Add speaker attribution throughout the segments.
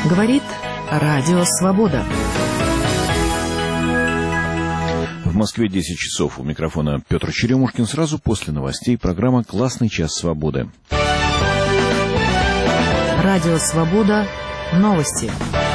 Speaker 1: Говорит Радио Свобода.
Speaker 2: В Москве 10 часов. У микрофона Петр Черемушкин. Сразу после новостей программа «Классный час свободы».
Speaker 1: Радио Свобода. Новости.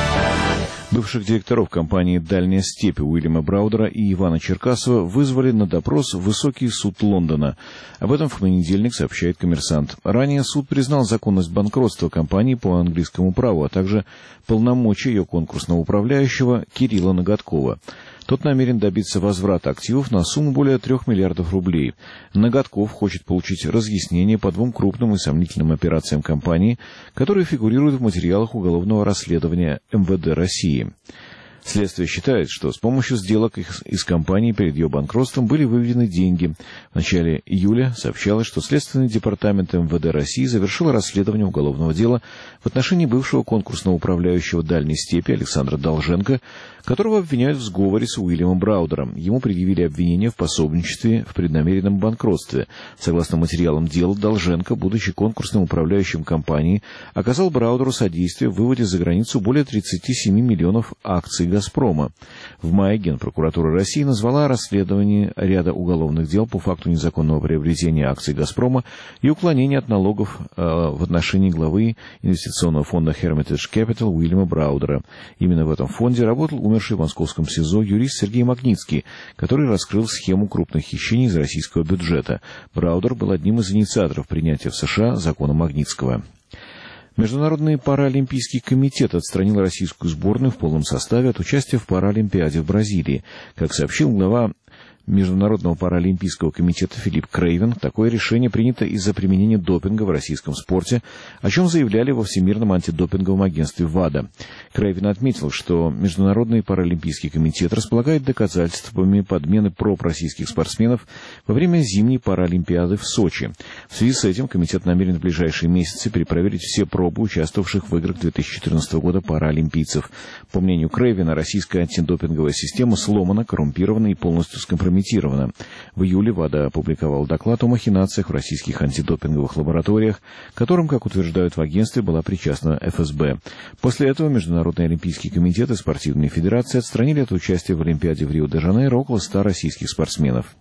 Speaker 2: Бывших директоров компании «Дальняя степь» Уильяма Браудера и Ивана Черкасова вызвали на допрос в Высокий суд Лондона. Об этом в понедельник сообщает «Коммерсант». Ранее суд признал законность банкротства компании по английскому праву, а также полномочия ее конкурсного управляющего Кирилла Ноготкова. Тот намерен добиться возврата активов на сумму более 3 миллиардов рублей. Ноготков хочет получить разъяснение по 2 крупным и сомнительным операциям компании, которые фигурируют в материалах уголовного расследования МВД России. Следствие считает, что с помощью сделок из компании перед ее банкротством были выведены деньги. В начале июля сообщалось, что Следственный департамент МВД России завершил расследование уголовного дела в отношении бывшего конкурсного управляющего «Дальней степи» Александра Долженко, которого обвиняют в сговоре с Уильямом Браудером. Ему предъявили обвинение в пособничестве в преднамеренном банкротстве. Согласно материалам дела, Долженко, будучи конкурсным управляющим компании, оказал Браудеру содействие в выводе за границу более 37 миллионов акций «Газпрома». В мае Генпрокуратура России назвала расследование ряда уголовных дел по факту незаконного приобретения акций «Газпрома» и уклонения от налогов в отношении главы инвестиционного фонда Hermitage Capital Уильяма Браудера. Именно в этом фонде работал умерший в московском СИЗО юрист Сергей Магнитский, который раскрыл схему крупных хищений из российского бюджета. Браудер был одним из инициаторов принятия в США закона Магнитского. Международный паралимпийский комитет отстранил российскую сборную в полном составе от участия в Паралимпиаде в Бразилии. Как сообщил глава Международного паралимпийского комитета Филипп Крейвен, такое решение принято из-за применения допинга в российском спорте, о чем заявляли во Всемирном антидопинговом агентстве ВАДА. Крейвен отметил, что Международный паралимпийский комитет располагает доказательствами подмены проб российских спортсменов во время зимней Паралимпиады в Сочи. В связи с этим комитет намерен в ближайшие месяцы перепроверить все пробы участвовавших в играх 2014 года паралимпийцев. По мнению Крейвена, российская антидопинговая система сломана, коррумпирована и полностью скомпрометирована. В июле ВАДА опубликовал доклад о махинациях в российских антидопинговых лабораториях, к которым, как утверждают в агентстве, была причастна ФСБ. После этого Международный олимпийский комитет и спортивные федерации отстранили от участия в Олимпиаде в Рио-де-Жанейро около 100 российских спортсменов.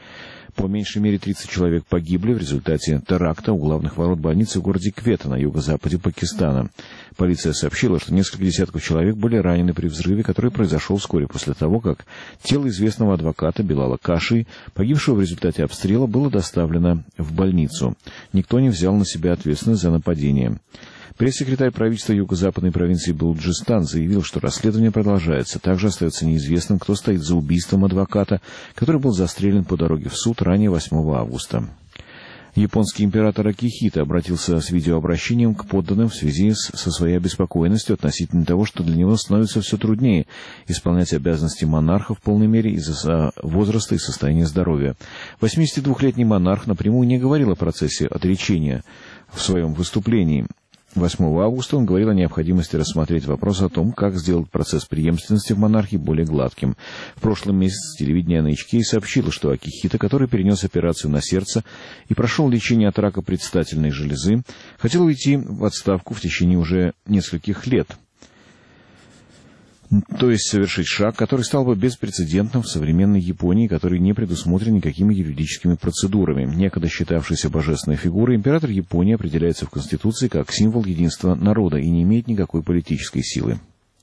Speaker 2: По меньшей мере 30 человек погибли в результате теракта у главных ворот больницы в городе Квета на юго-западе Пакистана. Полиция сообщила, что несколько десятков человек были ранены при взрыве, который произошел вскоре после того, как тело известного адвоката Белала Каши, погибшего в результате обстрела, было доставлено в больницу. Никто не взял на себя ответственность за нападение. Пресс-секретарь правительства юго-западной провинции Балуджистан заявил, что расследование продолжается. Также остается неизвестным, кто стоит за убийством адвоката, который был застрелен по дороге в суд ранее 8 августа. Японский император Акихито обратился с видеообращением к подданным в связи со своей обеспокоенностью относительно того, что для него становится все труднее исполнять обязанности монарха в полной мере из-за возраста и состояния здоровья. 82-летний монарх напрямую не говорил о процессе отречения в своем выступлении. 8 августа он говорил о необходимости рассмотреть вопрос о том, как сделать процесс преемственности в монархии более гладким. В прошлом месяце телевидение NHK сообщило, что Акихито, который перенес операцию на сердце и прошел лечение от рака предстательной железы, хотел уйти в отставку в течение уже нескольких лет. То есть совершить шаг, который стал бы беспрецедентным в современной Японии, который не предусмотрен никакими юридическими процедурами. Некогда считавшийся божественной фигурой, император Японии определяется в Конституции как символ единства народа и не имеет никакой политической силы.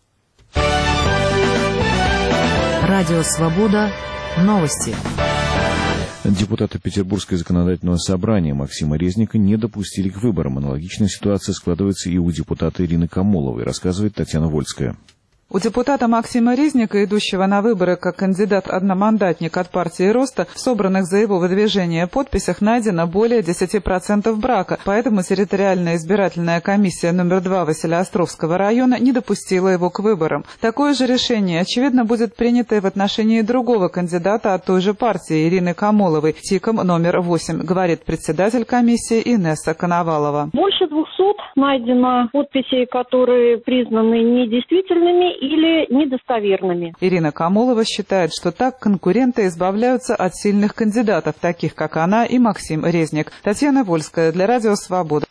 Speaker 1: Радио Свобода. Новости.
Speaker 2: Депутаты Петербургского законодательного собрания Максима Резника не допустили к выборам. Аналогичная ситуация складывается и у депутата Ирины Камоловой, рассказывает Татьяна Вольская.
Speaker 3: У депутата Максима Резника, идущего на выборы как кандидат-одномандатник от партии «Роста», в собранных за его выдвижение подписях найдено более 10% брака, поэтому территориальная избирательная комиссия номер 2 Василеостровского района не допустила его к выборам. Такое же решение, очевидно, будет принято и в отношении другого кандидата от той же партии Ирины Камоловой, ТИКом номер 8, говорит председатель комиссии Инесса Коновалова.
Speaker 4: Больше 200 найдено подписей, которые признаны недействительными или недостоверными.
Speaker 3: Ирина Камолова считает, что так конкуренты избавляются от сильных кандидатов, таких как она и Максим Резник. Татьяна Вольская для Радио Свобода.